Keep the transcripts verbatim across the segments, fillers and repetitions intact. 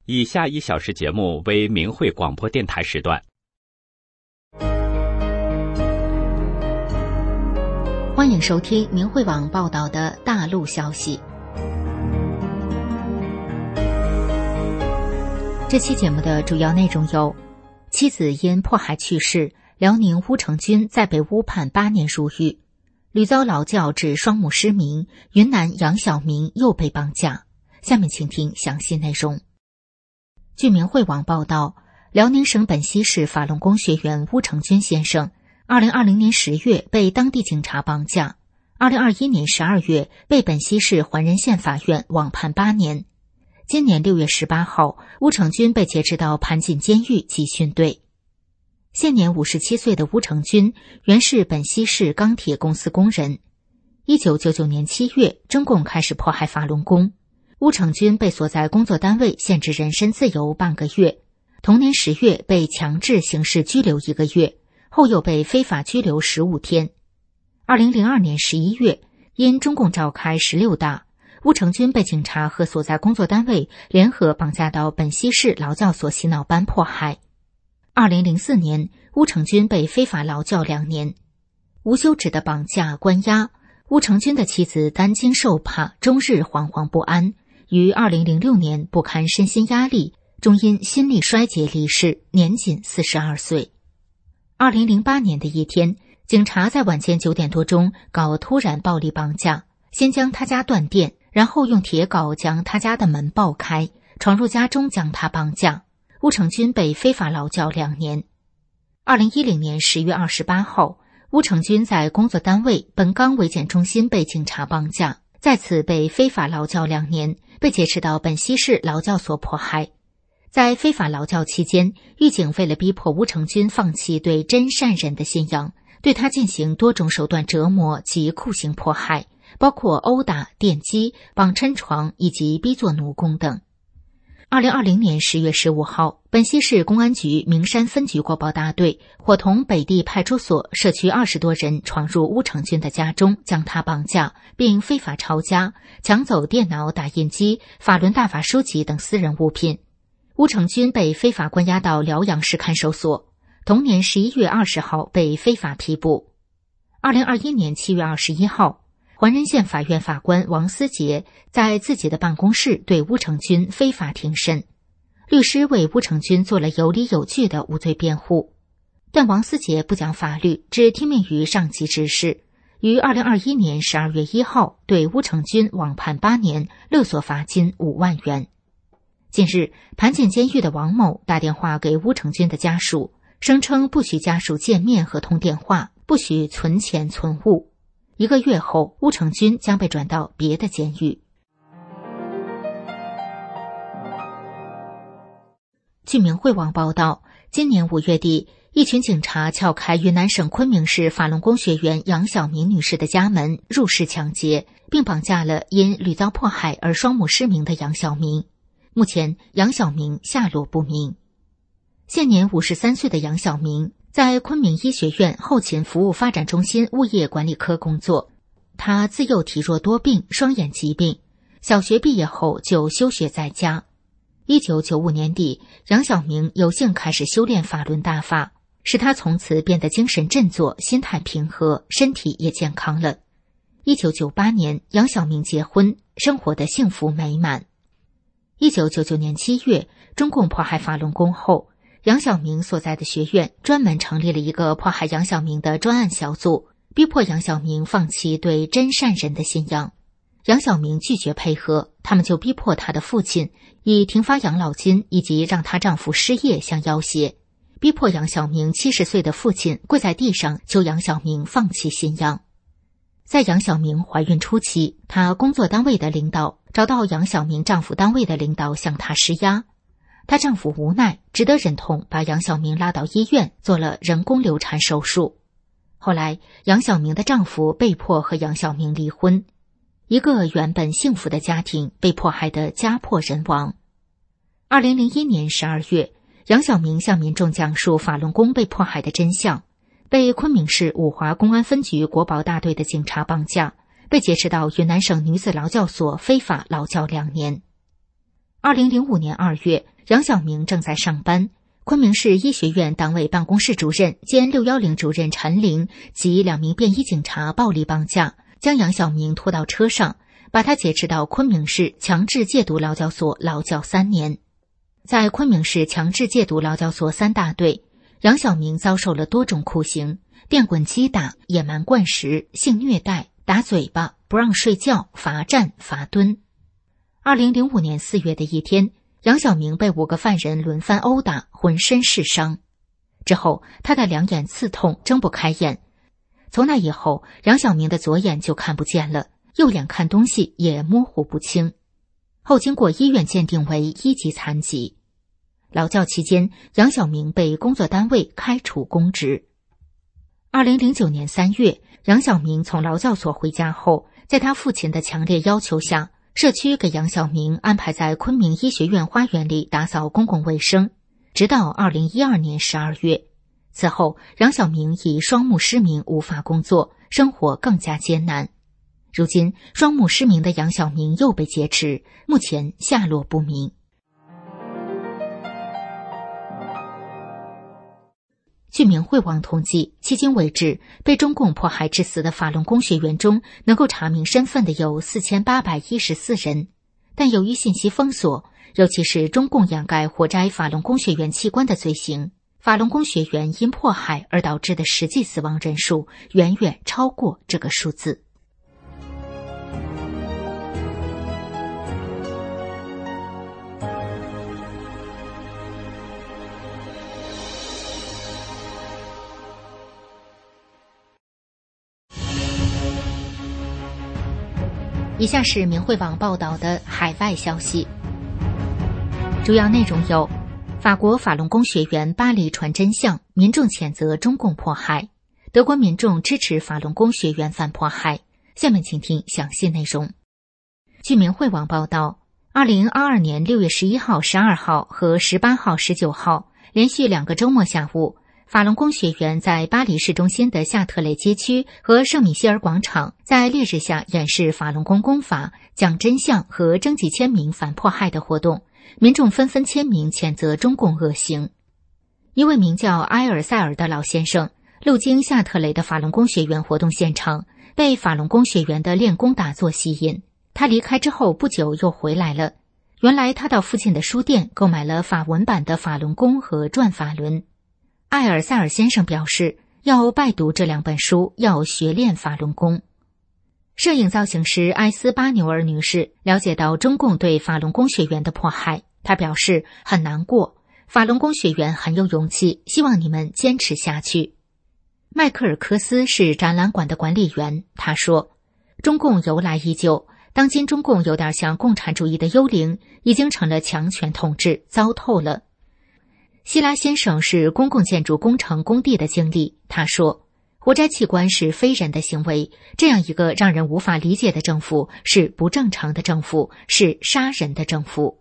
以下一小时节目为明慧广播电台时段。 欢迎收听明慧网报道的大陆消息。这期节目的主要内容有：妻子因迫害去世，辽宁乌承军再被乌判八年入狱；屡遭劳教致双目失明，云南杨晓明又被绑架。下面请听详细内容。据明慧网报道，辽宁省本溪市法轮功学员乌承军先生二零二零年十月被当地警察绑架，二零二一年十二月被本溪市环仁县法院网判八年。今年六月十八号，乌承军被劫持到盘锦监狱集训队。现年五十七岁的乌承军原是本溪市钢铁公司工人。一九九九年七月，中共开始迫害法轮功，乌承军被所在工作单位限制人身自由半个月，同年十月被强制刑事拘留一个月，后又被非法拘留十五天。二零零二年十一月，因中共召开十六大，乌承军被警察和所在工作单位联合绑架到本溪市劳教所洗脑班迫害。二零零四年，乌承军被非法劳教两年。无休止的绑架关押，乌承军的妻子担惊受怕，终日惶惶不安，于二零零六年不堪身心压力，终因心力衰竭离世，年仅四十二岁。二零零八年的一天，警察在晚间九点多钟搞突然暴力绑架，先将他家断电，然后用铁镐将他家的门爆开，闯入家中将他绑架。乌承军被非法劳教两年。二零一零年十月二十八号，乌承军在工作单位本钢卫检中心被警察绑架，再次被非法劳教两年，被劫持到本溪市劳教所迫害。在非法劳教期间，狱警为了逼迫乌承军放弃对真善忍的信仰，对他进行多种手段折磨及酷刑迫害，包括殴打、电击、绑抻床以及逼做奴工等。二零二零年十月十五号，本溪市公安局名山分局国保大队伙同北地派出所社区二十多人闯入乌承军的家中，将他绑架，并非法抄家，抢走电脑、打印机、法轮大法书籍等私人物品。乌承军被非法关押到辽阳市看守所，同年十一月二十号被非法批捕。二零二一年七月二十一号，环仁县法院法官王思杰在自己的办公室对乌承军非法庭审，律师为乌承军做了有理有据的无罪辩护，但王思杰不讲法律，只听命于上级指示，于二零二一年十二月一号对乌承军网判八年，勒索罚金五万元。近日，盘锦监狱的王某打电话给乌承军的家属，声称不许家属见面和通电话，不许存钱存物。一个月后，乌承军将被转到别的监狱。据明慧网报道，今年五月底，一群警察撬开云南省昆明市法轮功学员杨晓明女士的家门，入室抢劫，并绑架了因屡遭迫害而双目失明的杨晓明。目前，杨晓明下落不明。现年五十三岁的杨晓明在昆明医学院后勤服务发展中心物业管理科工作。他自幼体弱多病，双眼疾病，小学毕业后就休学在家。一九九五年底，杨晓明有幸开始修炼法轮大法，使他从此变得精神振作，心态平和，身体也健康了。一九九八年，杨晓明结婚，生活的幸福美满。一九九九年七月，中共迫害法轮功后，杨晓明所在的学院专门成立了一个迫害杨晓明的专案小组，逼迫杨晓明放弃对真善忍的信仰。杨晓明拒绝配合，他们就逼迫他的父亲以停发养老金以及让她丈夫失业相要挟，逼迫杨晓明七十岁的父亲跪在地上求杨晓明放弃信仰。在杨晓明怀孕初期，她工作单位的领导找到杨晓明丈夫单位的领导向她施压，她丈夫无奈，只得忍痛把杨晓明拉到医院做了人工流产手术。后来，杨晓明的丈夫被迫和杨晓明离婚，一个原本幸福的家庭被迫害得家破人亡。二零零一年十二月，杨晓明向民众讲述法轮功被迫害的真相，被昆明市五华公安分局国保大队的警察绑架，被劫持到云南省女子劳教所非法劳教两年。 二零零五年二月，杨晓明正在上班，昆明市医学院党委办公室主任兼六一零主任陈玲及两名便衣警察暴力绑架，将杨晓明拖到车上，把他劫持到昆明市强制戒毒劳教所劳教三年。在昆明市强制戒毒劳教所三大队，杨晓明遭受了多种酷刑，电棍击打、野蛮灌食、性虐待、打嘴巴、不让睡觉、罚站、罚蹲。二零零五年四月的一天，杨晓明被五个犯人轮番殴打，浑身是伤。之后，他的两眼刺痛，睁不开眼。从那以后，杨晓明的左眼就看不见了，右眼看东西也模糊不清。后经过医院鉴定为一级残疾。劳教期间，杨晓明被工作单位开除公职。二零零九年三月，杨晓明从劳教所回家后，在他父亲的强烈要求下，社区给杨晓明安排在昆明医学院花园里打扫公共卫生，直到二零一二年十二月。此后，杨晓明以双目失明无法工作，生活更加艰难。如今，双目失明的杨晓明又被劫持，目前下落不明。据明慧网统计，迄今为止，被中共迫害致死的法轮功学员中，能够查明身份的有四千八百一十四人。但由于信息封锁，尤其是中共掩盖活摘法轮功学员器官的罪行，法轮功学员因迫害而导致的实际死亡人数远远超过这个数字。以下是明慧网报道的海外消息，主要内容有：法国法轮功学员巴黎传真相，民众谴责中共迫害；德国民众支持法轮功学员反迫害。下面请听详细内容。据明慧网报道，二零二二年六月十一号、十二号和十八号、十九号连续两个周末下午，法轮功学员在巴黎市中心的夏特雷街区和圣米歇尔广场，在烈日下演示法轮功功法、讲真相和征集签名反迫害的活动，民众纷纷签名谴责中共恶行。一位名叫埃尔塞尔的老先生路经夏特雷的法轮功学员活动现场，被法轮功学员的练功打坐吸引。他离开之后不久又回来了，原来他到附近的书店购买了法文版的法轮功和转法轮。埃尔塞尔先生表示，要拜读这两本书，要学练法轮功。摄影造型师埃斯巴纽尔女士了解到中共对法轮功学员的迫害，她表示很难过，法轮功学员很有勇气，希望你们坚持下去。迈克尔科斯是展览馆的管理员，他说，中共由来已久，当今中共有点像共产主义的幽灵，已经成了强权统治，糟透了。希拉先生是公共建筑工程工地的经理，他说，活摘器官是非人的行为，这样一个让人无法理解的政府是不正常的政府，是杀人的政府。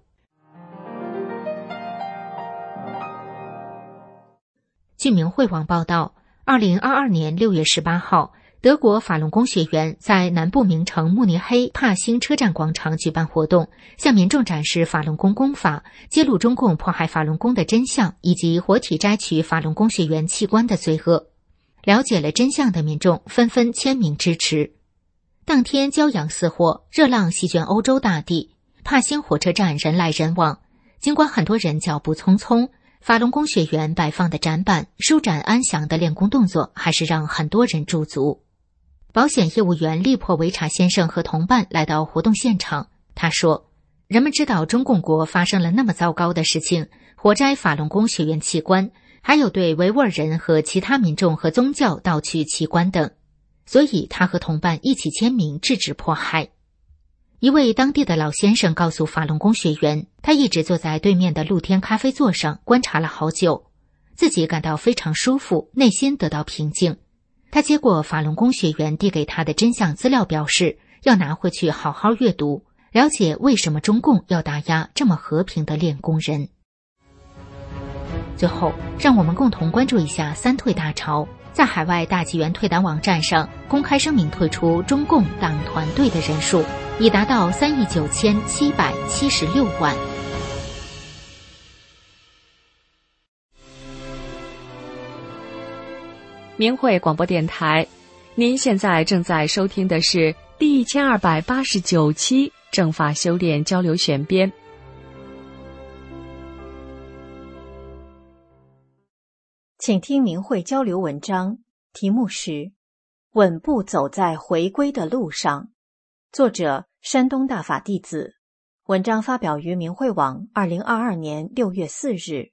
据明慧网报道，二零二二年六月十八号，德国法轮功学员在南部名城慕尼黑帕辛车站广场举办活动，向民众展示法轮功功法，揭露中共迫害法轮功的真相，以及活体摘取法轮功学员器官的罪恶。了解了真相的民众纷纷签名支持。当天骄阳似火，热浪席卷欧洲大地，帕辛火车站人来人往。尽管很多人脚步匆匆，法轮功学员摆放的展板、舒展安详的练功动作，还是让很多人驻足。保险业务员利珀维查先生和同伴来到活动现场，他说，人们知道中共国发生了那么糟糕的事情，活摘法轮功学员器官，还有对维吾尔人和其他民众和宗教盗取器官等，所以他和同伴一起签名制止迫害。一位当地的老先生告诉法轮功学员，他一直坐在对面的露天咖啡座上观察了好久，自己感到非常舒服，内心得到平静。他接过法轮功学员递给他的真相资料，表示要拿回去好好阅读，了解为什么中共要打压这么和平的练功人。最后，让我们共同关注一下三退大潮。在海外大纪元退党网站上公开声明退出中共党团队的人数已达到三亿九千七百七十六万。 明慧广播电台，您现在正在收听的是第一千二百八十九期正法修炼交流选编。 请听明慧交流文章，题目是稳步走在回归的路上，作者山东大法弟子，文章发表于明慧网二零二二年六月四日。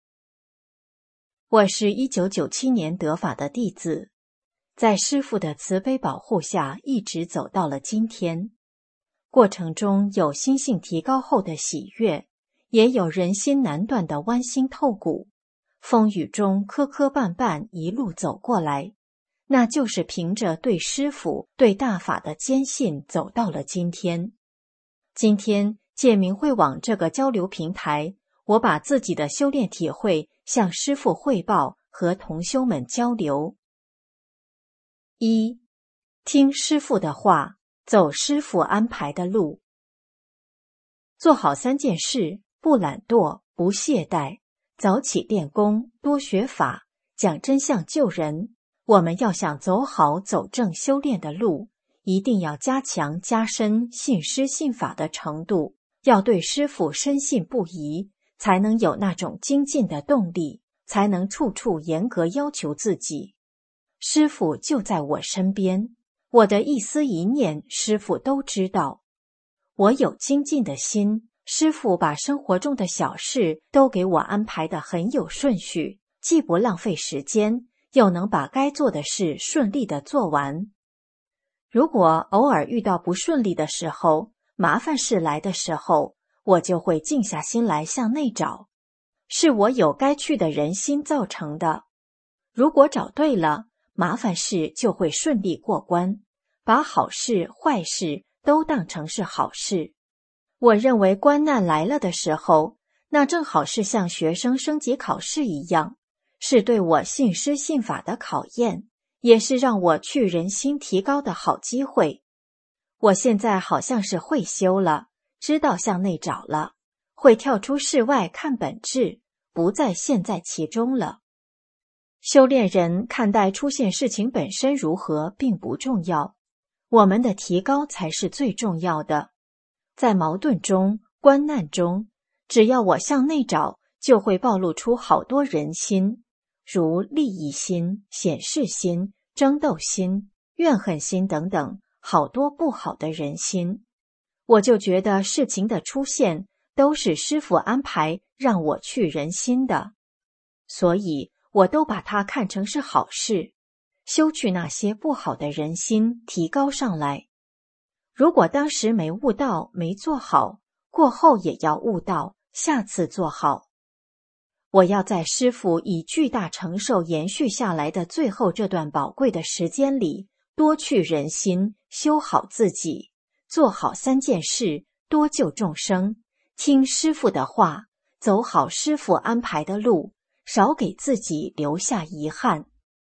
我是一九九七年得法的弟子，在师父的慈悲保护下一直走到了今天。过程中有心性提高后的喜悦，也有人心难断的剜心透骨。风雨中磕磕绊绊一路走过来，那就是凭着对师父、对大法的坚信走到了今天。今天借明慧网这个交流平台，我把自己的修炼体会向师父汇报，和同修们交流。一、听师父的话，走师父安排的路。做好三件事，不懒惰，不懈怠，早起练功，多学法，讲真相救人。我们要想走好走正修炼的路，一定要加强加深信师信法的程度，要对师父深信不疑，才能有那种精进的动力，才能处处严格要求自己。师父就在我身边，我的一丝一念师父都知道。我有精进的心，师父把生活中的小事都给我安排得很有顺序，既不浪费时间，又能把该做的事顺利地做完。如果偶尔遇到不顺利的时候，麻烦事来的时候，我就会静下心来向内找，是我有该去的人心造成的。如果找对了，麻烦事就会顺利过关，把好事坏事都当成是好事。我认为关难来了的时候，那正好是像学生升级考试一样，是对我信师信法的考验，也是让我去人心提高的好机会。我现在好像是会修了，知道向内找了，会跳出世外看本质，不再陷在其中了。修炼人看待出现事情本身如何并不重要，我们的提高才是最重要的。在矛盾中、关难中，只要我向内找，就会暴露出好多人心，如利益心、显示心、争斗心、怨恨心等等，好多不好的人心。我就觉得事情的出现都是师父安排让我去人心的，所以我都把它看成是好事，修去那些不好的人心，提高上来。如果当时没悟到，没做好，过后也要悟到，下次做好。我要在师父以巨大承受延续下来的最后这段宝贵的时间里，多去人心，修好自己，做好三件事，多救众生，听师父的话，走好师父安排的路，少给自己留下遗憾。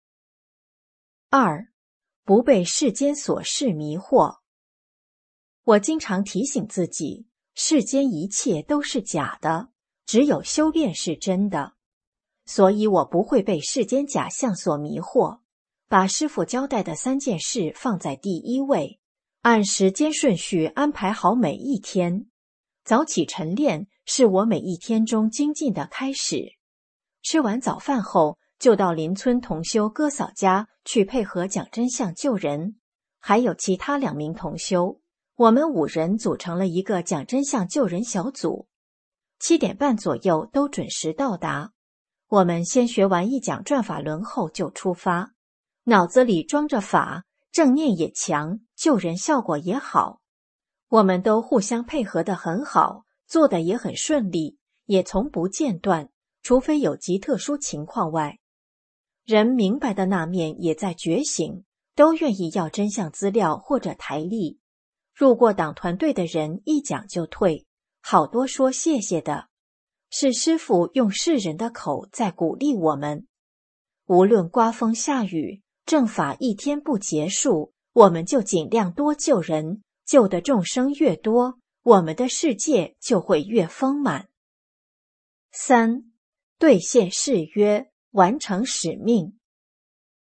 二、不被世间琐事迷惑。我经常提醒自己，世间一切都是假的，只有修炼是真的。所以我不会被世间假象所迷惑，把师父交代的三件事放在第一位，按时间顺序安排好每一天。早起晨练是我每一天中精进的开始。吃完早饭后，就到邻村同修哥嫂家去配合讲真相救人，还有其他两名同修，我们五人组成了一个讲真相救人小组。七点半左右都准时到达。我们先学完一讲转法轮后就出发，脑子里装着法，正念也强，救人效果也好。我们都互相配合得很好，做得也很顺利，也从不间断，除非有极特殊情况外。人明白的那面也在觉醒，都愿意要真相资料或者台历。入过党团队的人一讲就退，好多说谢谢的。是师父用世人的口在鼓励我们。无论刮风下雨，正法一天不结束，我们就尽量多救人，救的众生越多，我们的世界就会越丰满。三、兑现誓约，完成使命。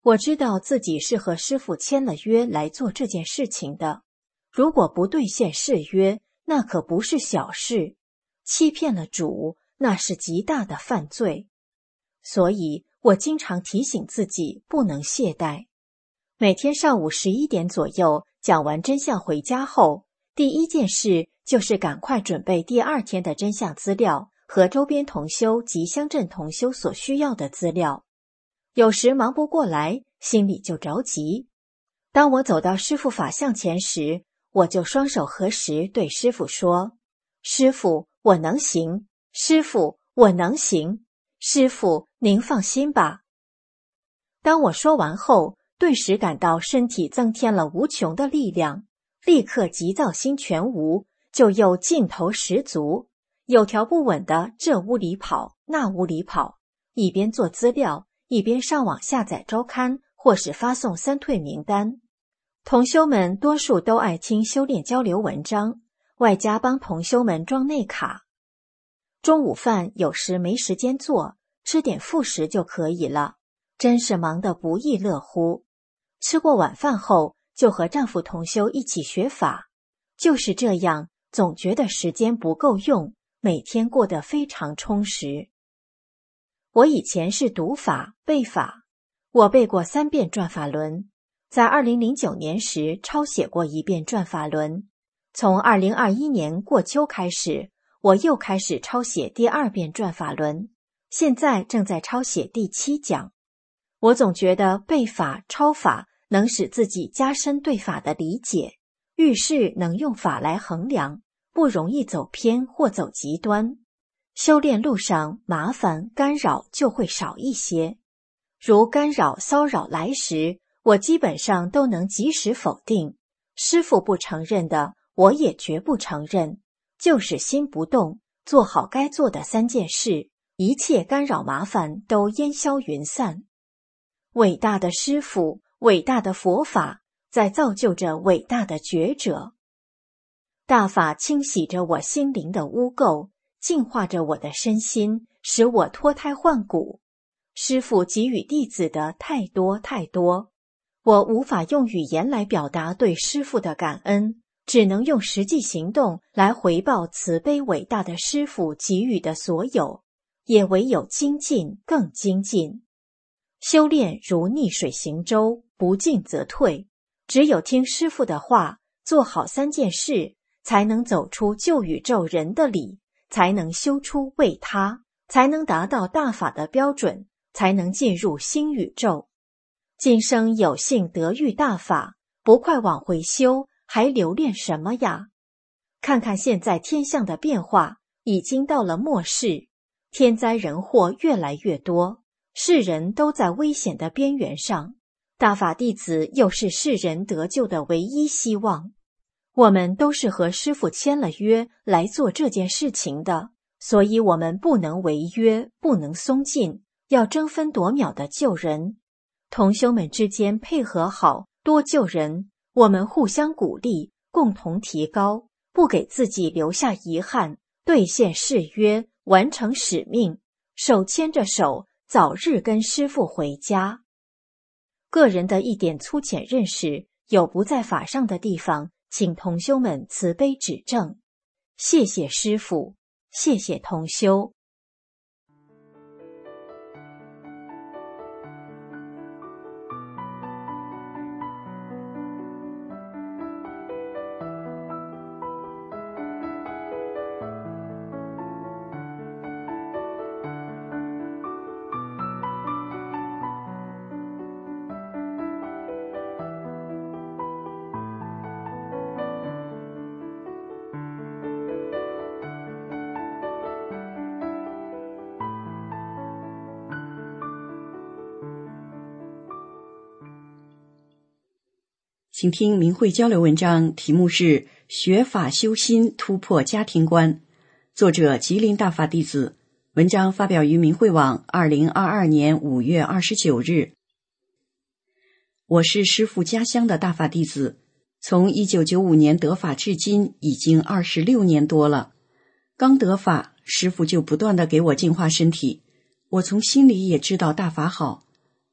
我知道自己是和师父签了约来做这件事情的，如果不兑现誓约，那可不是小事，欺骗了主，那是极大的犯罪。所以我经常提醒自己不能懈怠。每天上午十一点左右讲完真相回家后，第一件事就是赶快准备第二天的真相资料和周边同修及乡镇同修所需要的资料。有时忙不过来，心里就着急。当我走到师父法像前时，我就双手合十对师父说：师父，我能行，师父，我能行，师父，您放心吧。当我说完后，顿时感到身体增添了无穷的力量，立刻急躁心全无，就又劲头十足，有条不紊地这屋里跑那屋里跑，一边做资料，一边上网下载周刊或是发送三退名单。同修们多数都爱听修炼交流文章，外加帮同修们装内卡。中午饭有时没时间做，吃点副食就可以了，真是忙得不亦乐乎。吃过晚饭后，就和丈夫同修一起学法，就是这样，总觉得时间不够用，每天过得非常充实。我以前是读法背法，我背过三遍转法轮，在二零零九年时抄写过一遍转法轮，从二零二一年过秋开始，我又开始抄写第二遍转法轮，现在正在抄写第七讲。我总觉得背法抄法能使自己加深对法的理解，遇事能用法来衡量，不容易走偏或走极端。修炼路上麻烦干扰就会少一些，如干扰骚扰来时，我基本上都能及时否定，师父不承认的我也绝不承认，就是心不动，做好该做的三件事，一切干扰麻烦都烟消云散。伟大的师父，伟大的佛法在造就着伟大的觉者。大法清洗着我心灵的污垢，净化着我的身心，使我脱胎换骨。师父给予弟子的太多太多，我无法用语言来表达对师父的感恩，只能用实际行动来回报慈悲伟大的师父给予的所有，也唯有精进更精进。修炼如逆水行舟，不进则退，只有听师父的话，做好三件事，才能走出旧宇宙人的理，才能修出为他，才能达到大法的标准，才能进入新宇宙。今生有幸得遇大法，不快往回修，还留恋什么呀？看看现在天象的变化，已经到了末世，天灾人祸越来越多，世人都在危险的边缘上，大法弟子又是世人得救的唯一希望。我们都是和师父签了约来做这件事情的，所以我们不能违约，不能松劲，要争分夺秒的救人。同修们之间配合好，多救人，我们互相鼓励，共同提高，不给自己留下遗憾，兑现誓约，完成使命，手牵着手，早日跟师父回家。个人的一点粗浅认识，有不在法上的地方，请同修们慈悲指正。谢谢师父，谢谢同修。 请听明慧交流文章，题目是学法修心突破家庭观，作者吉林大法弟子，文章发表于明慧网二零二二年五月二十九日。我是师父家乡的大法弟子，从一九九五年得法至今已经二十六年多了。刚得法，师父就不断地给我净化身体，我从心里也知道大法好，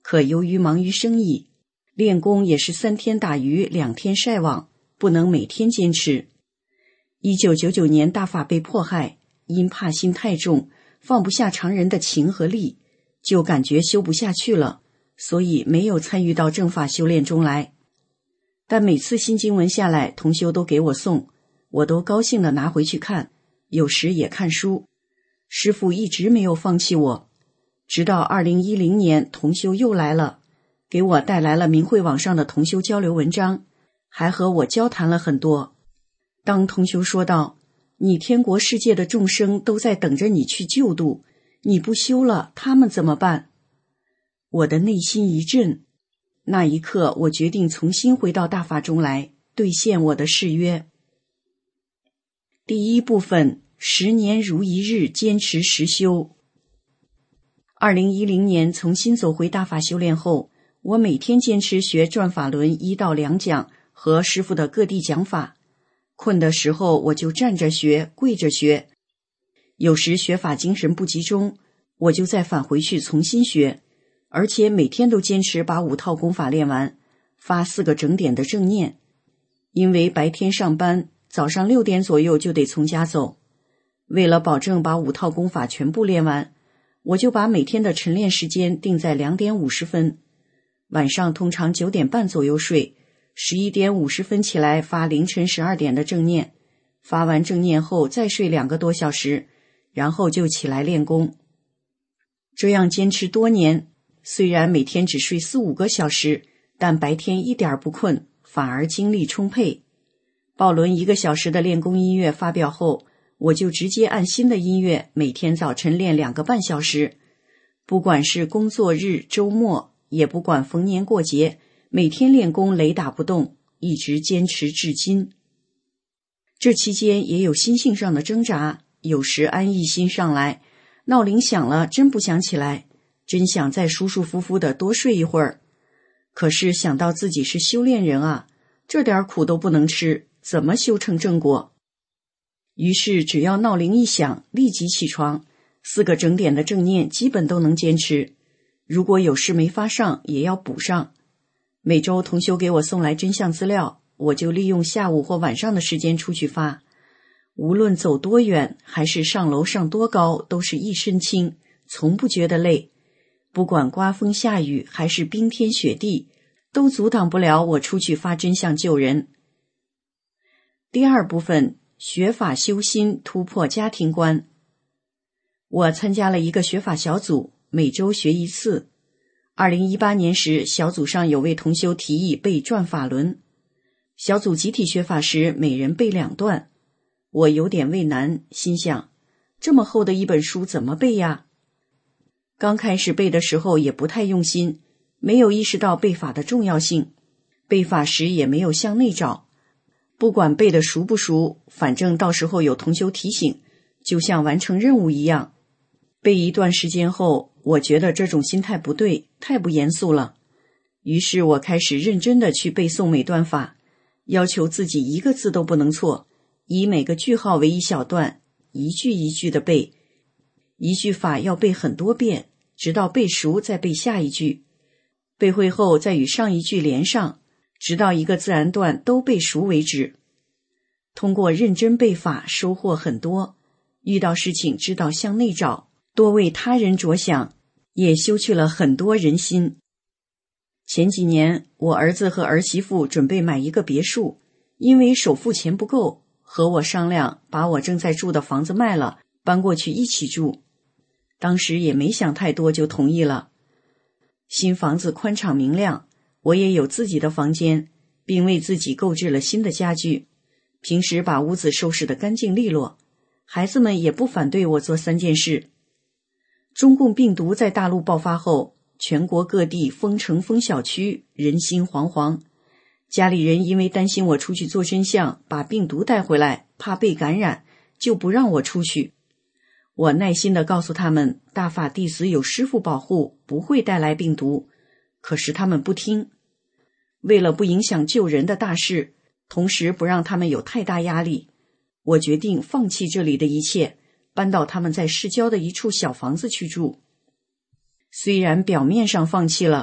可由于忙于生意，练功也是三天打鱼两天晒网，不能每天坚持。一九九九年大法被迫害，因怕心太重，放不下常人的情和力，就感觉修不下去了，所以没有参与到正法修炼中来。但每次新经文下来，同修都给我送，我都高兴地拿回去看，有时也看书。师父一直没有放弃我，直到二零一零年同修又来了，给我带来了明慧网上的同修交流文章，还和我交谈了很多。当同修说道，你天国世界的众生都在等着你去救度，你不修了，他们怎么办？我的内心一震，那一刻我决定重新回到大法中来，兑现我的誓约。第一部分，十年如一日，坚持实修。二零一零年重新走回大法修炼后，我每天坚持学转法轮一到两讲和师父的各地讲法，困的时候我就站着学，跪着学，有时学法精神不集中，我就再返回去重新学，而且每天都坚持把五套功法练完，发四个整点的正念。因为白天上班，早上六点左右就得从家走，为了保证把五套功法全部练完，我就把每天的晨练时间定在两点五十分，晚上通常九点半左右睡，十一点五十分起来发凌晨十二点的正念，发完正念后再睡两个多小时，然后就起来练功。这样坚持多年，虽然每天只睡四五个小时，但白天一点不困，反而精力充沛。鲍伦一个小时的练功音乐发表后，我就直接按新的音乐每天早晨练两个半小时，不管是工作日、周末，也不管逢年过节，每天练功雷打不动，一直坚持至今。这期间也有心性上的挣扎，有时安逸心上来，闹铃响了真不想起来，真想再舒舒服服的多睡一会儿。可是想到自己是修炼人啊，这点苦都不能吃，怎么修成正果？于是只要闹铃一响，立即起床，四个整点的正念基本都能坚持，如果有事没发上也要补上。每周同修给我送来真相资料，我就利用下午或晚上的时间出去发，无论走多远还是上楼上多高，都是一身轻，从不觉得累。不管刮风下雨还是冰天雪地，都阻挡不了我出去发真相救人。第二部分，学法修心，突破家庭观。我参加了一个学法小组，每周学一次。二零一八年时，小组上有位同修提议背转法轮，小组集体学法时，每人背两段。我有点畏难，心想这么厚的一本书怎么背呀？刚开始背的时候也不太用心，没有意识到背法的重要性，背法时也没有向内找，不管背的熟不熟，反正到时候有同修提醒，就像完成任务一样。背一段时间后，我觉得这种心态不对，太不严肃了。于是我开始认真地去背诵每段法，要求自己一个字都不能错，以每个句号为一小段，一句一句地背。一句法要背很多遍，直到背熟再背下一句，背会后再与上一句连上，直到一个自然段都背熟为止。通过认真背法收获很多，遇到事情知道向内找，多为他人着想，也修去了很多人心。前几年我儿子和儿媳妇准备买一个别墅，因为首付钱不够，和我商量把我正在住的房子卖了，搬过去一起住。当时也没想太多就同意了。新房子宽敞明亮，我也有自己的房间，并为自己购置了新的家具，平时把屋子收拾得干净利落，孩子们也不反对我做三件事。中共病毒在大陆爆发后，全国各地封城封小区，人心惶惶。家里人因为担心我出去做真相，把病毒带回来，怕被感染，就不让我出去。我耐心地告诉他们，大法弟子有师父保护，不会带来病毒，可是他们不听。为了不影响救人的大事，同时不让他们有太大压力，我决定放弃这里的一切，搬到他们在市郊的一处小房子去住。虽然表面上放弃了，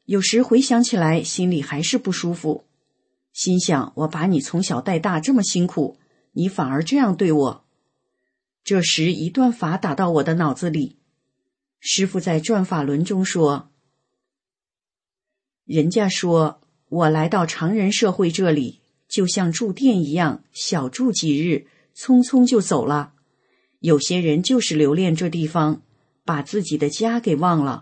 有时回想起来，心里还是不舒服，心想我把你从小带大这么辛苦，你反而这样对我。这时一段法打到我的脑子里，师父在转法轮中说，人家说我来到常人社会这里，就像住店一样，小住几日，匆匆就走了。有些人就是留恋这地方，把自己的家给忘了。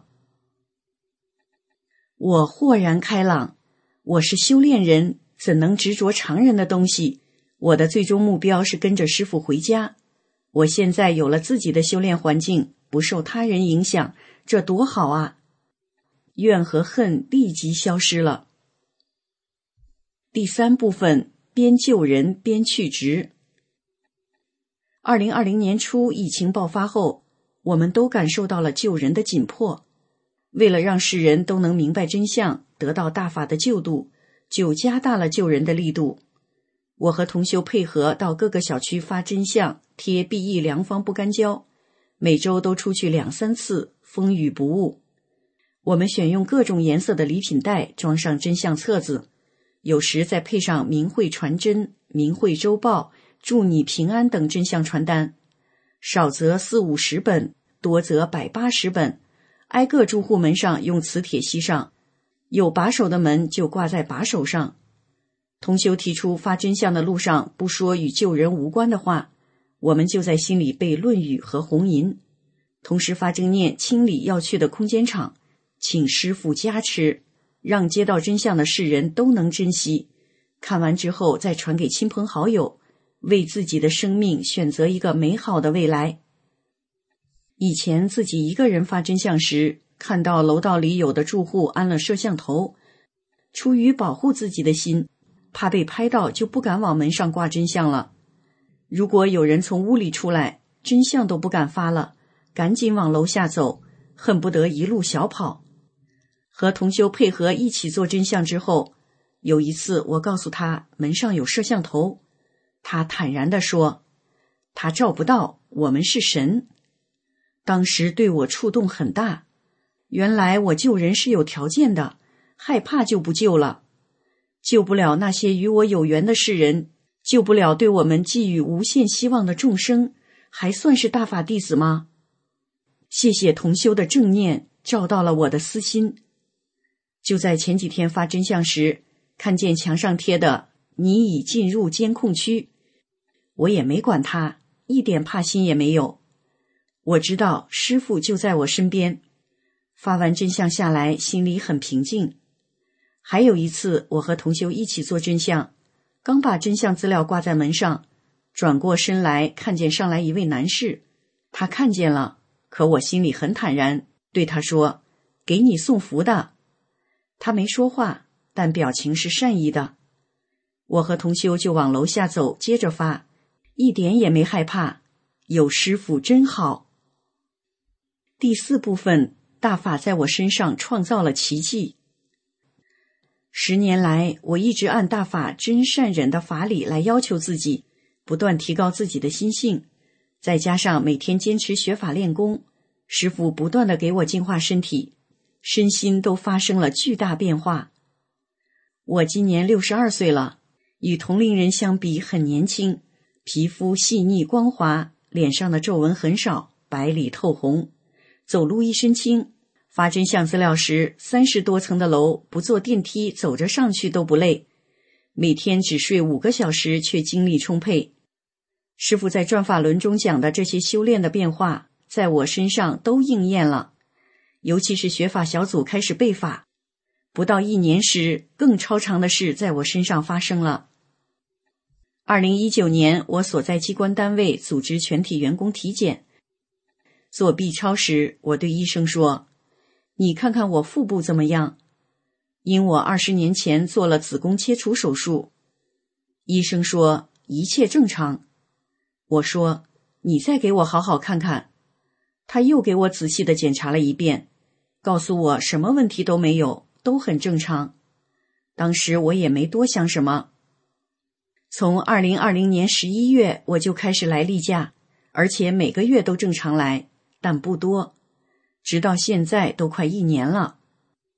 我豁然开朗，我是修炼人，怎能执着常人的东西？我的最终目标是跟着师父回家。我现在有了自己的修炼环境，不受他人影响，这多好啊！怨和恨立即消失了。第三部分，边救人边去职。二零二零年初疫情爆发后，我们都感受到了救人的紧迫。为了让世人都能明白真相，得到大法的救度，就加大了救人的力度。我和同修配合到各个小区发真相，贴 B E 良方不干胶，每周都出去两三次，风雨不误。我们选用各种颜色的礼品袋，装上真相册子，有时再配上明慧传真、明慧周报、祝你平安等真相传单，少则四五十本，多则百八十本，挨个住户门上用磁铁吸上，有把手的门就挂在把手上。同修提出发真相的路上不说与救人无关的话，我们就在心里背论语和红银，同时发正念清理要去的空间场，请师父加持，让接到真相的世人都能珍惜，看完之后再传给亲朋好友，为自己的生命选择一个美好的未来。以前自己一个人发真相时，看到楼道里有的住户安了摄像头，出于保护自己的心，怕被拍到就不敢往门上挂真相了。如果有人从屋里出来，真相都不敢发了，赶紧往楼下走，恨不得一路小跑。和同修配合一起做真相之后，有一次我告诉他门上有摄像头，他坦然地说，他照不到，我们是神。当时对我触动很大，原来我救人是有条件的，害怕就不救了，救不了那些与我有缘的世人，救不了对我们寄予无限希望的众生，还算是大法弟子吗？谢谢同修的正念照到了我的私心。就在前几天发真相时，看见墙上贴的你已进入监控区，我也没管他，一点怕心也没有。我知道师父就在我身边，发完真相下来，心里很平静。还有一次，我和同修一起做真相，刚把真相资料挂在门上，转过身来看见上来一位男士，他看见了，可我心里很坦然，对他说，给你送福的。他没说话，但表情是善意的。我和同修就往楼下走，接着发，一点也没害怕，有师父真好。第四部分，大法在我身上创造了奇迹。十年来，我一直按大法真善忍的法理来要求自己，不断提高自己的心性，再加上每天坚持学法练功，师父不断地给我净化身体，身心都发生了巨大变化。我今年六十二岁了，与同龄人相比很年轻，皮肤细腻光滑，脸上的皱纹很少，白里透红，走路一身轻。发真相资料时，三十多层的楼不坐电梯走着上去都不累，每天只睡五个小时却精力充沛。师父在转法轮中讲的这些修炼的变化，在我身上都应验了。尤其是学法小组开始背法，不到一年时，更超常的事在我身上发生了。二零一九年，我所在机关单位组织全体员工体检，做 B 超时，我对医生说，你看看我腹部怎么样？因我二十年前做了子宫切除手术。医生说一切正常。我说你再给我好好看看。他又给我仔细地检查了一遍，告诉我什么问题都没有，都很正常。当时我也没多想什么。从二零二零年十一月我就开始来例假，而且每个月都正常来，但不多。直到现在都快一年了。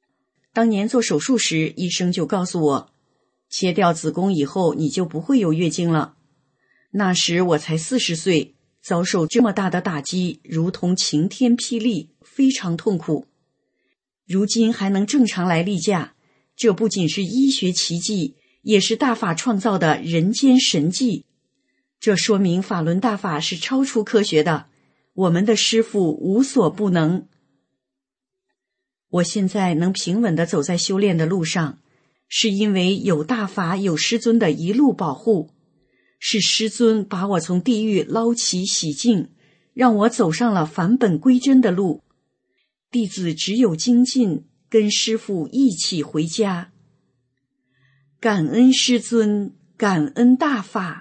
当年做手术时，医生就告诉我，切掉子宫以后你就不会有月经了。那时我才四十岁，遭受这么大的打击，如同晴天霹雳，非常痛苦。如今还能正常来例假，这不仅是医学奇迹，也是大法创造的人间神迹。这说明法轮大法是超出科学的，我们的师父无所不能。我现在能平稳地走在修炼的路上，是因为有大法有师尊的一路保护，是师尊把我从地狱捞起洗净，让我走上了返本归真的路。弟子只有精进，跟师父一起回家。感恩师尊，感恩大法。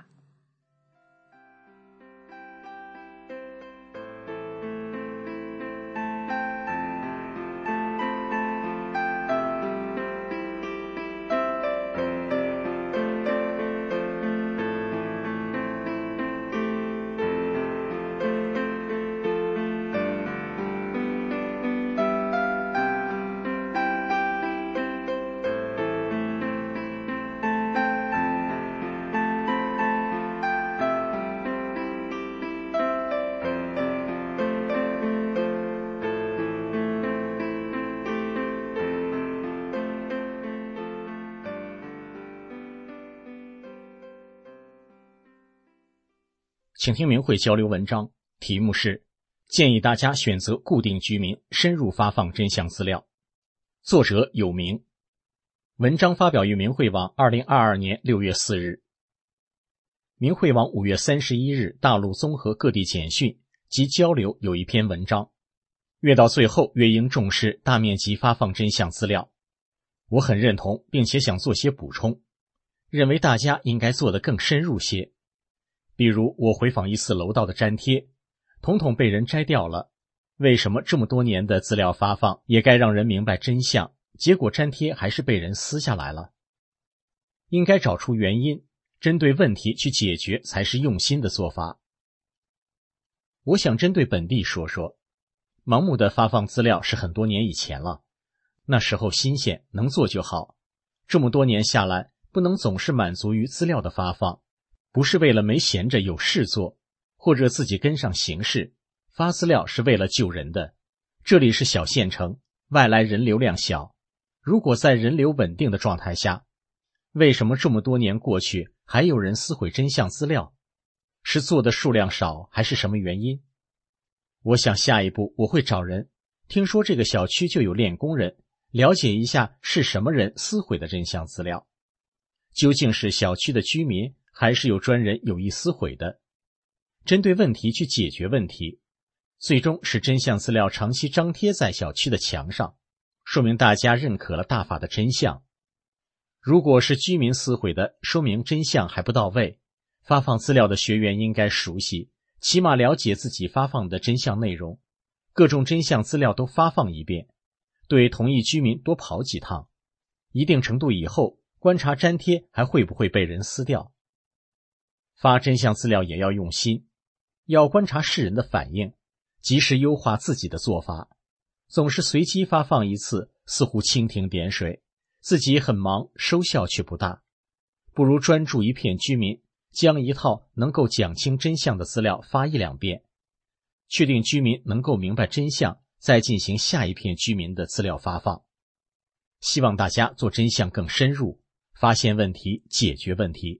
请听明慧交流文章，题目是建议大家选择固定居民，深入发放真相资料。作者有名。文章发表于明慧网二零二二年六月四日。明慧网五月三十一日大陆综合各地简讯及交流有一篇文章，越到最后越应重视大面积发放真相资料。我很认同，并且想做些补充，认为大家应该做得更深入些。比如我回访一次楼道的粘贴，统统被人摘掉了，为什么这么多年的资料发放也该让人明白真相，结果粘贴还是被人撕下来了？应该找出原因，针对问题去解决才是用心的做法。我想针对本地说说，盲目的发放资料是很多年以前了，那时候新鲜，能做就好。这么多年下来，不能总是满足于资料的发放，不是为了没闲着有事做，或者自己跟上形势，发资料是为了救人的。这里是小县城，外来人流量小，如果在人流稳定的状态下，为什么这么多年过去还有人撕毁真相资料？是做的数量少，还是什么原因？我想下一步我会找人，听说这个小区就有练工人，了解一下是什么人撕毁的真相资料，究竟是小区的居民还是有专人有意撕毁的？针对问题去解决问题，最终使真相资料长期张贴在小区的墙上，说明大家认可了大法的真相。如果是居民撕毁的，说明真相还不到位，发放资料的学员应该熟悉，起码了解自己发放的真相内容，各种真相资料都发放一遍，对同一居民多跑几趟，一定程度以后观察粘贴还会不会被人撕掉。发真相资料也要用心，要观察世人的反应，及时优化自己的做法。总是随机发放一次，似乎蜻蜓点水，自己很忙，收效却不大。不如专注一片居民，将一套能够讲清真相的资料发一两遍，确定居民能够明白真相，再进行下一片居民的资料发放。希望大家做真相更深入，发现问题，解决问题。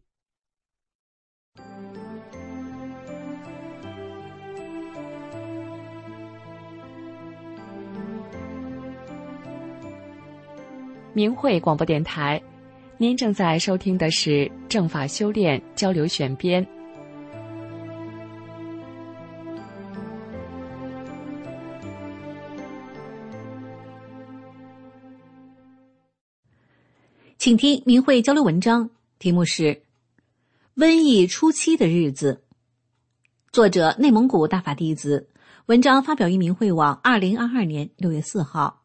明慧广播电台，您正在收听的是正法修炼交流选编。 请听明慧交流文章，题目是《瘟疫初期的日子》，作者内蒙古大法弟子，文章发表于明慧网二零二二年六月四号。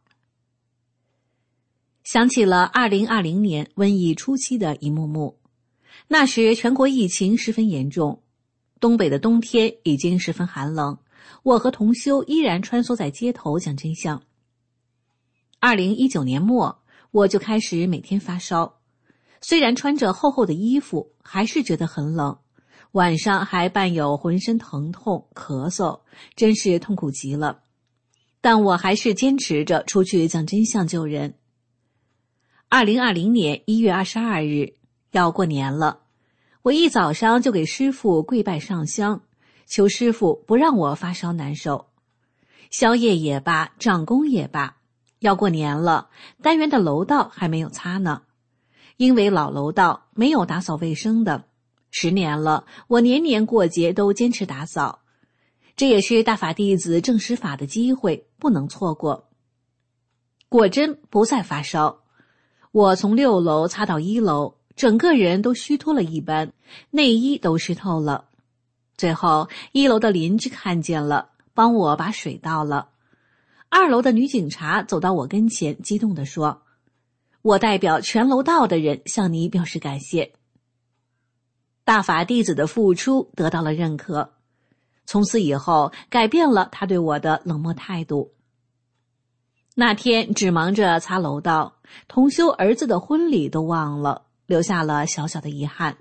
想起了二零二零年瘟疫初期的一幕幕，那时全国疫情十分严重，东北的冬天已经十分寒冷，我和同修依然穿梭在街头讲真相。二零一九年末， 我就开始每天发烧，虽然穿着厚厚的衣服，还是觉得很冷，晚上还伴有浑身疼痛、咳嗽，真是痛苦极了。但我还是坚持着出去讲真相救人。二零二零年一月二十二日，要过年了，我一早上就给师父跪拜上香，求师父不让我发烧难受。宵夜也罢，长工也罢，要过年了，单元的楼道还没有擦呢。因为老楼道没有打扫卫生的，十年了，我年年过节都坚持打扫。这也是大法弟子证实法的机会，不能错过。果真不再发烧，我从六楼擦到一楼，整个人都虚脱了一般，内衣都湿透了。最后一楼的邻居看见了，帮我把水倒了。二楼的女警察走到我跟前，激动地说：“我代表全楼道的人向你表示感谢。”大法弟子的付出得到了认可，从此以后改变了他对我的冷漠态度。那天只忙着擦楼道，同修儿子的婚礼都忘了，留下了小小的遗憾。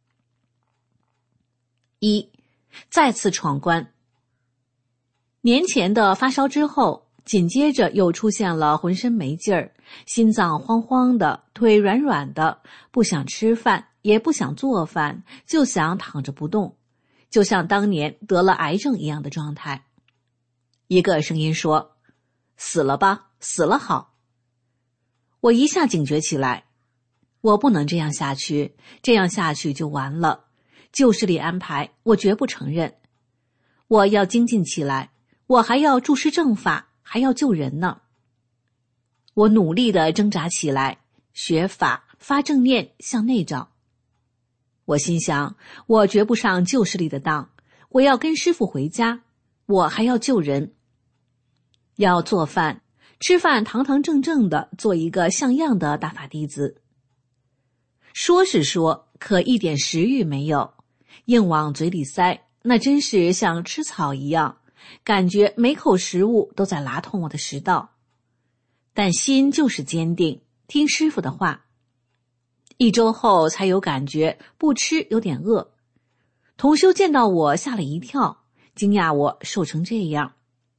一，再次闯关。年前的发烧之后，紧接着又出现了浑身没劲儿，心脏慌慌的，腿软软的，不想吃饭，也不想做饭，就想躺着不动，就像当年得了癌症一样的状态。一个声音说：“死了吧，死了好。”我一下警觉起来，我不能这样下去，这样下去就完了。旧势力安排，我绝不承认。我要精进起来，我还要注释正法，还要救人呢。我努力地挣扎起来，学法，发正念，向内找。我心想，我绝不上旧势力的当，我要跟师父回家，我还要救人。要做饭，吃饭堂堂正正的做一个像样的大法弟子。说是说，可一点食欲没有，硬往嘴里塞，那真是像吃草一样，感觉每口食物都在拉痛我的食道。但心就是坚定，听师父的话。一周后才有感觉，不吃有点饿。同修见到我吓了一跳，惊讶我瘦成这样。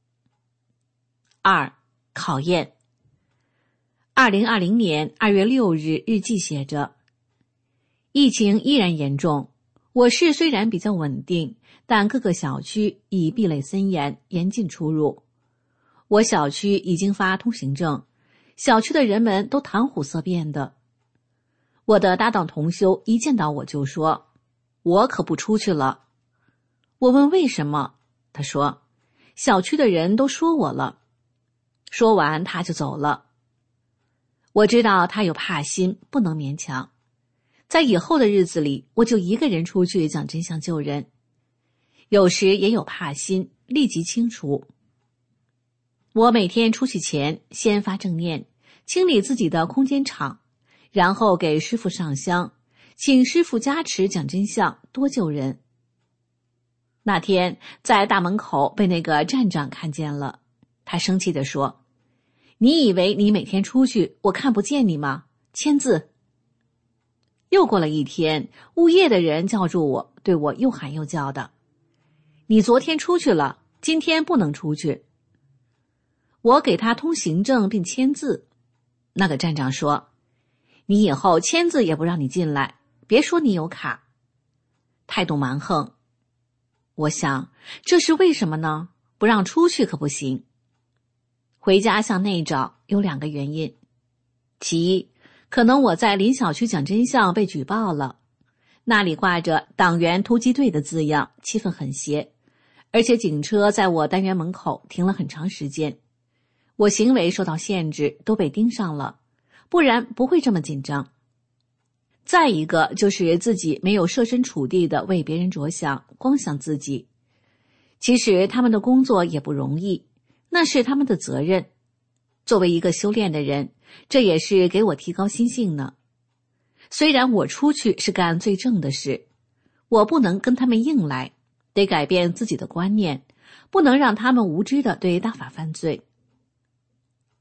二，考验。二零二零年二月六日日记写着：疫情依然严重，我市虽然比较稳定，但各个小区已壁垒森严，严禁出入。我小区已经发通行证，小区的人们都谈虎色变的。我的搭档同修一见到我就说：“我可不出去了。”我问为什么，他说：“小区的人都说我了。”说完他就走了。我知道他有怕心，不能勉强。在以后的日子里，我就一个人出去讲真相救人。有时也有怕心，立即清除。我每天出去前先发正念，清理自己的空间场，然后给师父上香，请师父加持讲真相，多救人。那天在大门口被那个站长看见了，他生气地说：“你以为你每天出去我看不见你吗？签字。”又过了一天，物业的人叫住我，对我又喊又叫的：“你昨天出去了，今天不能出去。”我给他通行证并签字。那个站长说：“你以后签字也不让你进来，别说你有卡。”态度蛮横。我想，这是为什么呢？不让出去可不行。回家向内找有两个原因。其一，可能我在邻小区讲真相被举报了，那里挂着党员突击队的字样，气氛很邪，而且警车在我单元门口停了很长时间，我行为受到限制，都被盯上了，不然不会这么紧张。再一个就是自己没有设身处地的为别人着想，光想自己。其实他们的工作也不容易，那是他们的责任。作为一个修炼的人，这也是给我提高心性呢。虽然我出去是干最正的事，我不能跟他们硬来，得改变自己的观念，不能让他们无知的对大法犯罪。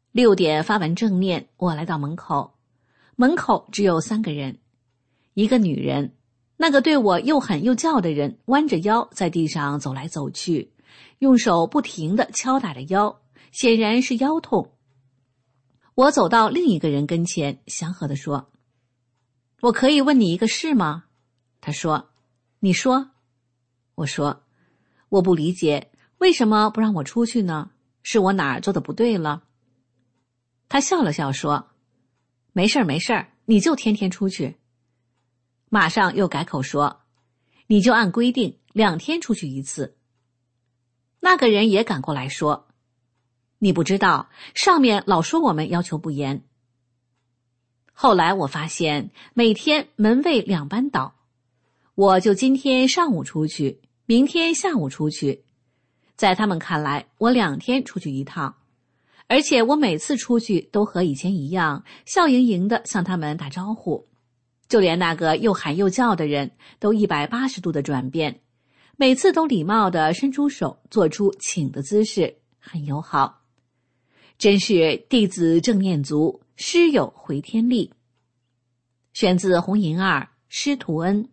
六点发完正念，我来到门口，门口只有三个人，一个女人，那个对我又喊又叫的人弯着腰在地上走来走去，用手不停地敲打着腰，显然是腰痛。我走到另一个人跟前，祥和地说：我可以问你一个事吗？他说：你说。我说：我不理解，为什么不让我出去呢？是我哪儿做的不对了？他笑了笑说：没事儿没事儿，你就天天出去。马上又改口说：你就按规定两天出去一次。那个人也赶过来说：你不知道，上面老说我们要求不严。后来我发现每天门卫两班倒，我就今天上午出去，明天下午出去，在他们看来我两天出去一趟，而且我每次出去都和以前一样，笑盈盈地向他们打招呼，就连那个又喊又叫的人都一百八十度的转变，每次都礼貌地伸出手做出请的姿势，很友好。真是弟子正念足，师有回天力。选自红银二师徒恩。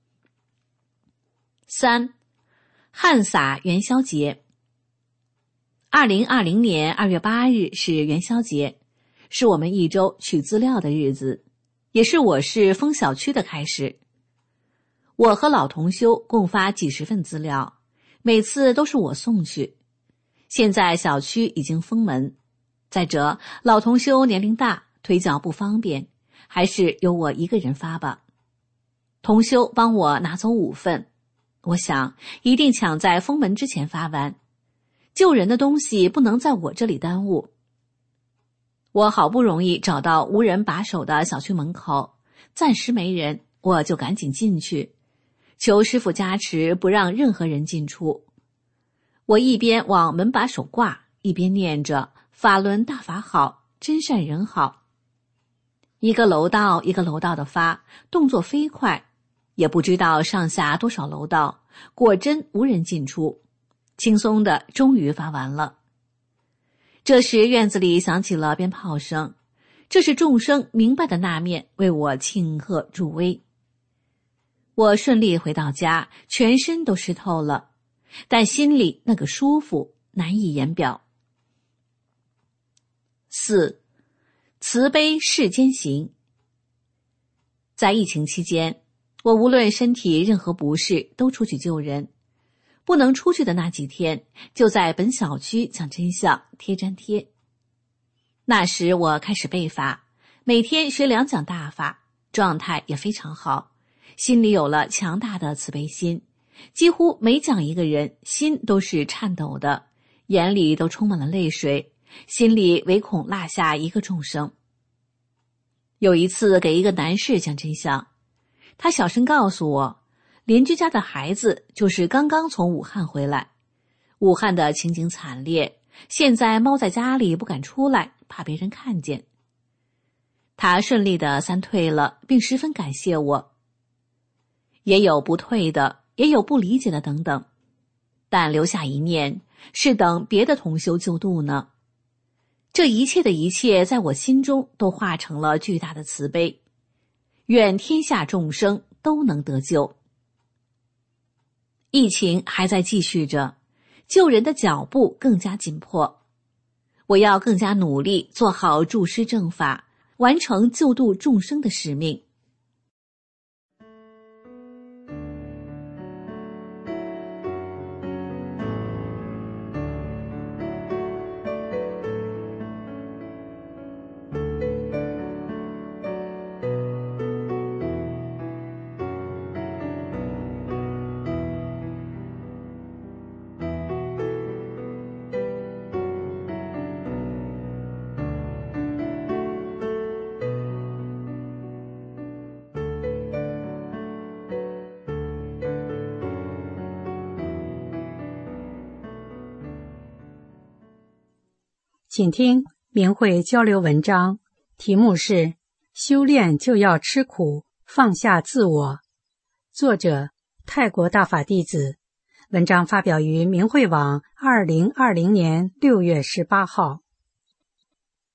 三，汉洒元宵节。二零二零年二月八日是元宵节，是我们一周取资料的日子，也是我市封小区的开始。我和老同修共发几十份资料，每次都是我送去。现在小区已经封门，再者老同修年龄大，腿脚不方便，还是由我一个人发吧。同修帮我拿走五份，我想一定抢在封门之前发完，救人的东西不能在我这里耽误。我好不容易找到无人把守的小区门口，暂时没人，我就赶紧进去，求师父加持，不让任何人进出。我一边往门把手挂，一边念着法轮大法好，真善人好。一个楼道一个楼道的发，动作飞快，也不知道上下多少楼道，果真无人进出，轻松的终于发完了。这时院子里响起了鞭炮声，这是众生明白的那面为我庆贺助威。我顺利回到家，全身都湿透了，但心里那个舒服难以言表。四，慈悲世间行。在疫情期间，我无论身体任何不适都出去救人，不能出去的那几天，就在本小区讲真相贴粘贴。那时我开始背法，每天学两讲大法，状态也非常好，心里有了强大的慈悲心，几乎每讲一个人，心都是颤抖的，眼里都充满了泪水，心里唯恐落下一个众生。有一次给一个男士讲真相，他小声告诉我，邻居家的孩子就是刚刚从武汉回来，武汉的情景惨烈，现在猫在家里不敢出来，怕别人看见。他顺利的三退了，并十分感谢我。也有不退的，也有不理解的等等，但留下一念，是等别的同修救度呢。这一切的一切在我心中都化成了巨大的慈悲，愿天下众生都能得救。疫情还在继续着，救人的脚步更加紧迫，我要更加努力做好助师正法，完成救度众生的使命。 请听明慧交流文章，题目是修炼就要吃苦，放下自我。作者泰国大法弟子。文章发表于明慧网二零二零年六月十八号。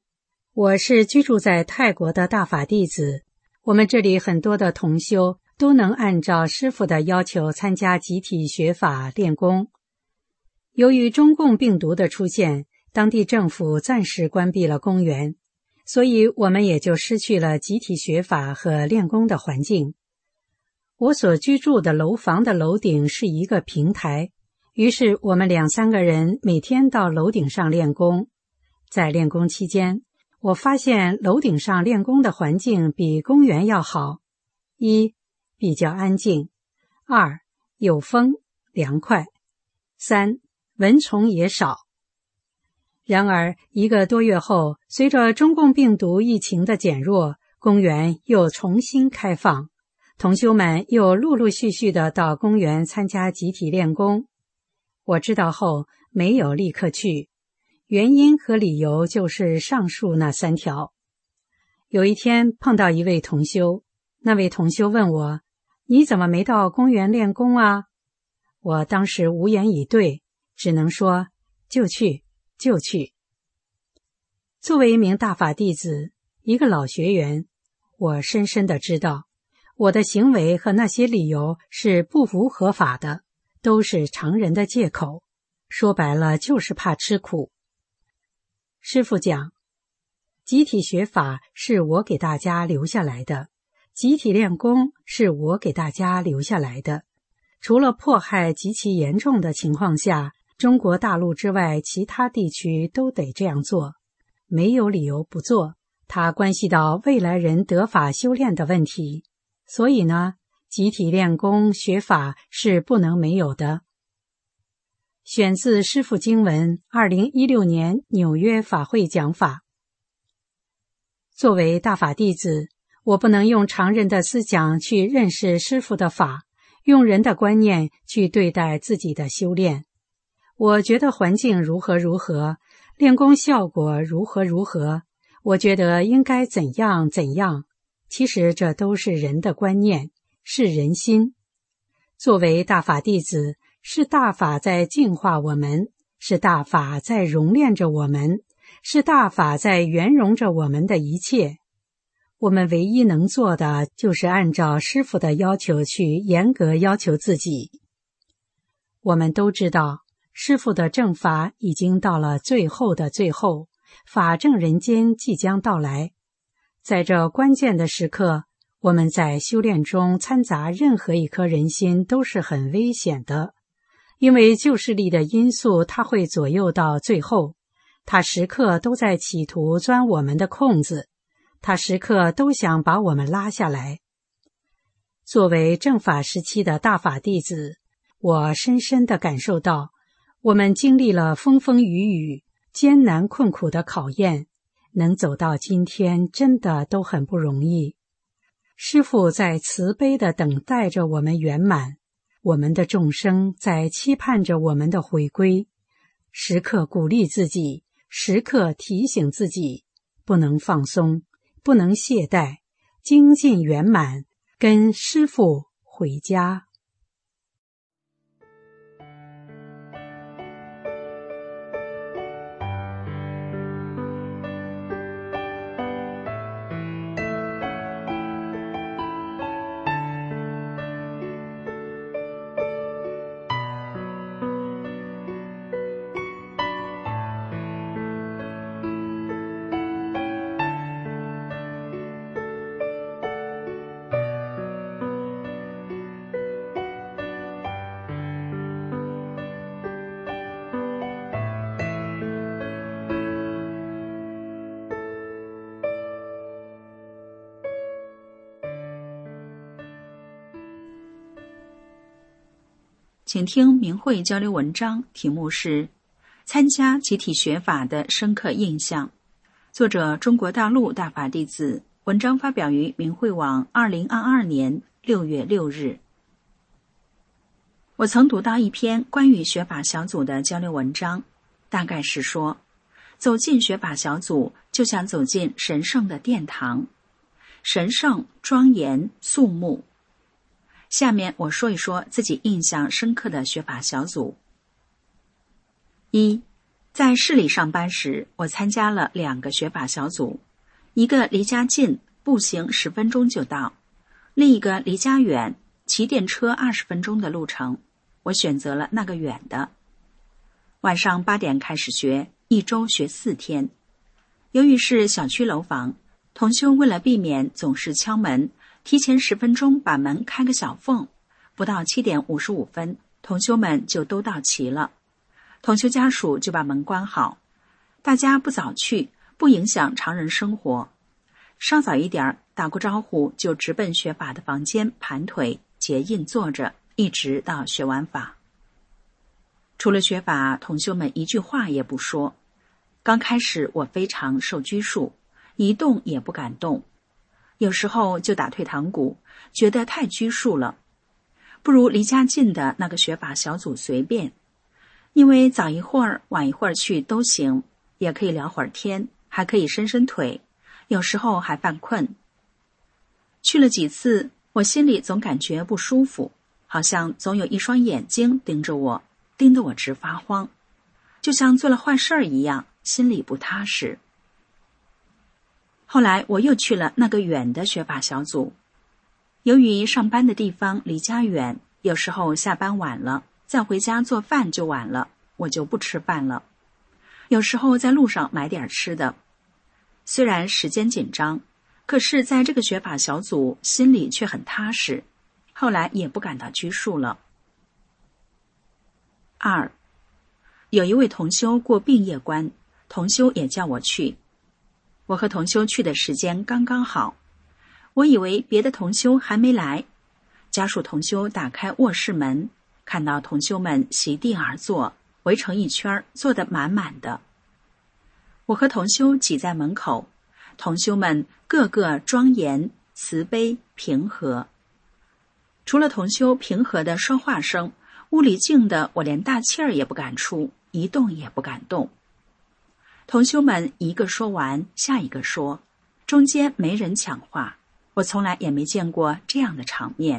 我是居住在泰国的大法弟子，我们这里很多的同修都能按照师父的要求参加集体学法练功。由于中共病毒的出现，当地政府暂时关闭了公园，所以我们也就失去了集体学法和练功的环境。我所居住的楼房的楼顶是一个平台，于是我们两三个人每天到楼顶上练功。在练功期间，我发现楼顶上练功的环境比公园要好：一、比较安静；二、有风，凉快；三、蚊虫也少。然而一个多月后，随着中共病毒疫情的减弱，公园又重新开放，同修们又陆陆续续地到公园参加集体练功。我知道后没有立刻去，原因和理由就是上述那三条。有一天碰到一位同修，那位同修问我：你怎么没到公园练功啊？我当时无言以对，只能说就去就去。作为一名大法弟子，一个老学员，我深深地知道，我的行为和那些理由是不符合法的，都是常人的借口，说白了就是怕吃苦。师父讲，集体学法是我给大家留下来的，集体练功是我给大家留下来的。除了迫害极其严重的情况下，中国大陆之外其他地区都得这样做，没有理由不做，它关系到未来人得法修炼的问题。所以呢，集体练功学法是不能没有的。选自师父经文二零一六年纽约法会讲法。作为大法弟子，我不能用常人的思想去认识师父的法，用人的观念去对待自己的修炼。我觉得环境如何如何，练功效果如何如何，我觉得应该怎样怎样，其实这都是人的观念，是人心。作为大法弟子，是大法在净化我们，是大法在熔炼着我们，是大法在圆融着我们的一切。我们唯一能做的就是按照师父的要求去严格要求自己。我们都知道，师父的正法已经到了最后的最后，法正人间即将到来。在这关键的时刻，我们在修炼中掺杂任何一颗人心都是很危险的，因为旧势力的因素它会左右到最后，它时刻都在企图钻我们的空子，它时刻都想把我们拉下来。作为正法时期的大法弟子，我深深地感受到，我们经历了风风雨雨、艰难困苦的考验，能走到今天真的都很不容易。师父在慈悲地等待着我们圆满，我们的众生在期盼着我们的回归，时刻鼓励自己，时刻提醒自己，不能放松，不能懈怠，精进圆满，跟师父回家。 请听明慧交流文章，题目是参加集体学法的深刻印象，作者中国大陆大法弟子，文章发表于明慧网二零二二年六月六日。我曾读到一篇关于学法小组的交流文章，大概是说，走进学法小组就像走进神圣的殿堂，神圣、庄严、肃穆。下面我说一说自己印象深刻的学法小组。一，在市里上班时，我参加了两个学法小组， 一个离家近，步行十分钟就到；另一个离家远，骑电车二十分钟的路程。我选择了那个远的。晚上八点开始学，一周学四天。由于是小区楼房，同修为了避免总是敲门，提前十分钟把门开个小缝，不到七点五十五分，同修们就都到齐了。同修家属就把门关好，大家不早去，不影响常人生活。稍早一点打过招呼，就直奔学法的房间盘腿结印坐着，一直到学完法。除了学法，同修们一句话也不说。刚开始我非常受拘束，一动也不敢动，有时候就打退堂鼓，觉得太拘束了，不如离家近的那个学法小组随便，因为早一会儿晚一会儿去都行，也可以聊会儿天，还可以伸伸腿，有时候还犯困。去了几次，我心里总感觉不舒服，好像总有一双眼睛盯着我，盯得我直发慌，就像做了坏事儿一样，心里不踏实。后来我又去了那个远的学法小组，由于上班的地方离家远，有时候下班晚了，再回家做饭就晚了，我就不吃饭了。有时候在路上买点吃的。虽然时间紧张，可是在这个学法小组心里却很踏实，后来也不感到拘束了。二，有一位同修过病业关，同修也叫我去。我和同修去的时间刚刚好，我以为别的同修还没来，家属同修打开卧室门，看到同修们席地而坐，围成一圈，坐得满满的。我和同修挤在门口，同修们个个庄严、慈悲、平和。除了同修平和的说话声，屋里静的我连大气儿也不敢出，一动也不敢动。同修们一个说完，下一个说，中间没人抢话，我从来也没见过这样的场面。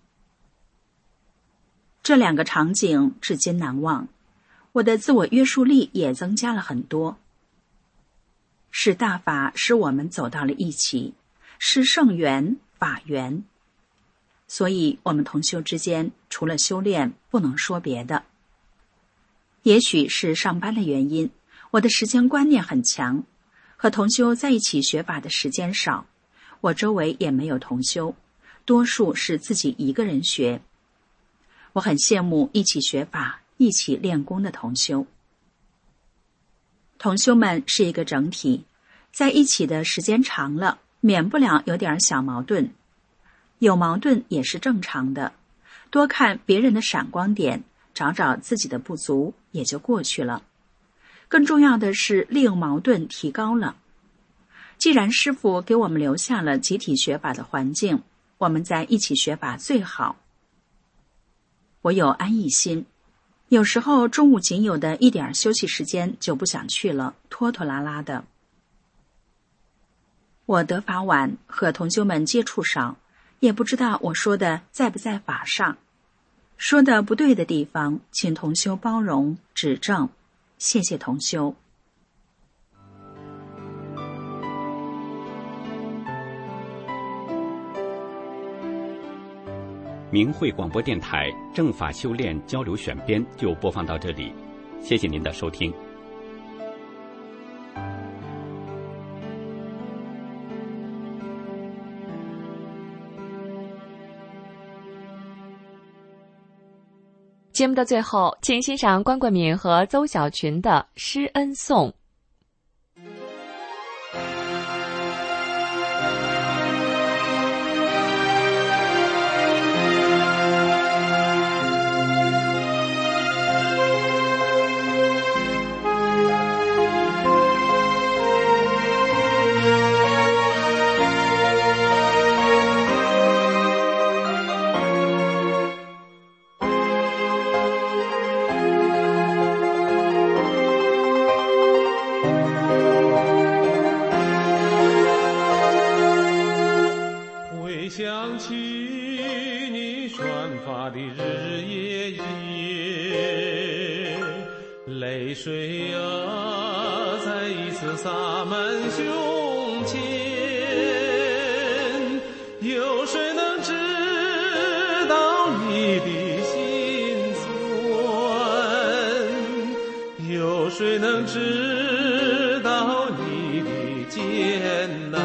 这两个场景至今难忘，我的自我约束力也增加了很多。是大法使我们走到了一起，是圣缘、法缘。所以我们同修之间除了修炼，不能说别的。也许是上班的原因，我的时间观念很强，和同修在一起学法的时间少，我周围也没有同修，多数是自己一个人学。我很羡慕一起学法、一起练功的同修。同修们是一个整体，在一起的时间长了，免不了有点小矛盾。有矛盾也是正常的，多看别人的闪光点，找找自己的不足，也就过去了。更重要的是利用矛盾提高了。既然师父给我们留下了集体学法的环境，我们在一起学法最好。我有安逸心，有时候中午仅有的一点休息时间就不想去了，拖拖拉拉的。我得法晚，和同修们接触少，也不知道我说的在不在法上，说的不对的地方，请同修包容指正，谢谢同修。 明慧广播电台正法修炼交流选编就播放到这里，谢谢您的收听。 节目的最后，请欣赏关冠敏和邹小群的《施恩颂》。 想起你传法的日夜夜，泪水啊再一次次洒满胸前，有谁能知道你的心酸？有谁能知道你的艰难？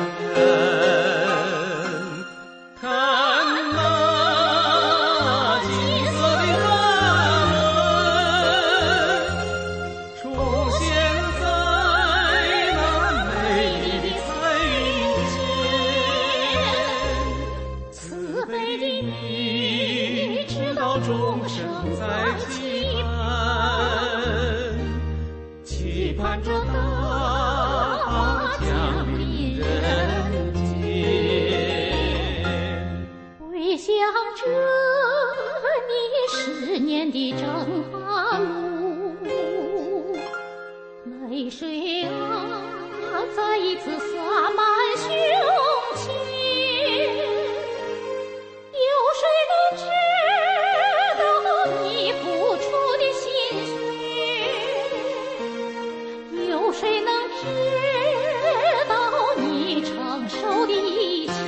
的正寒露，泪水啊，再一次洒满胸前。有谁能知道你付出的心血？有谁能知道你承受的一切？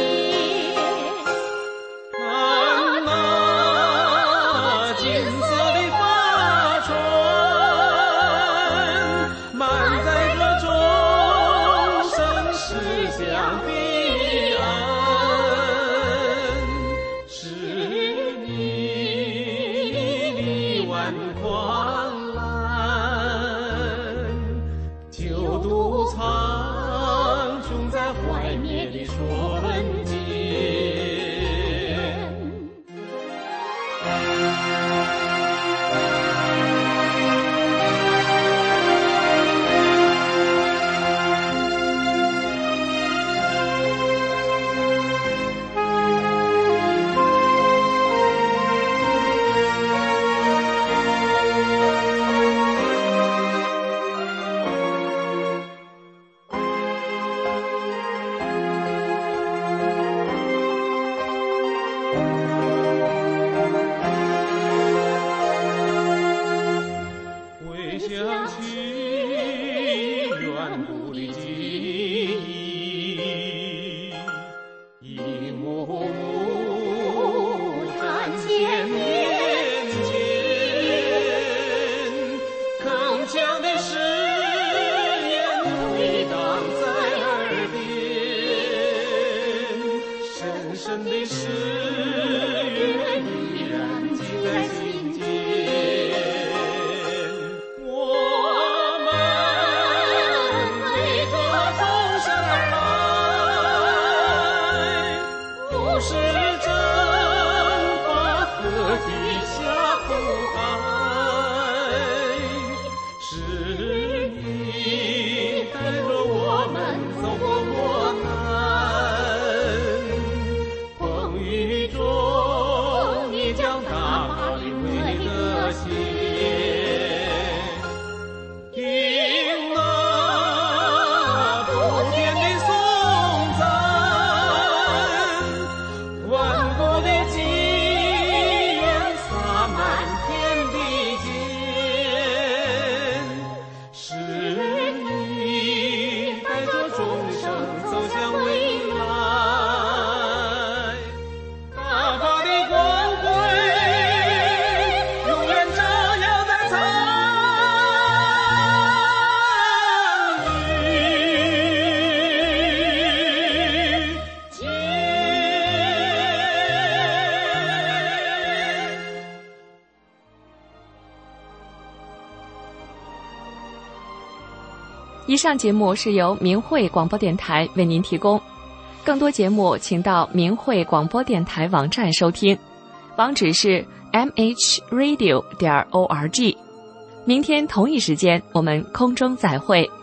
以上节目是由明慧广播电台为您提供，更多节目请到明慧广播电台网站收听，网址是 m h radio 点 org。明天同一时间我们空中再会。